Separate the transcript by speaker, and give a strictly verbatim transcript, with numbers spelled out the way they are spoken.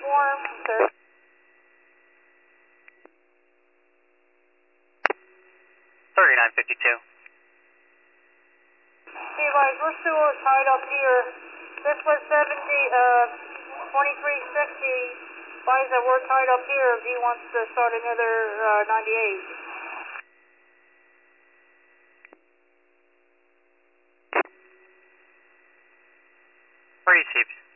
Speaker 1: form, sir.
Speaker 2: thirty-nine fifty-two.
Speaker 1: Hey, guys, we're still tied up here. This was seventy, uh, twenty-three sixty. Advise that we're tied up here if he wants to start another, uh, ninety-eight.
Speaker 2: Received.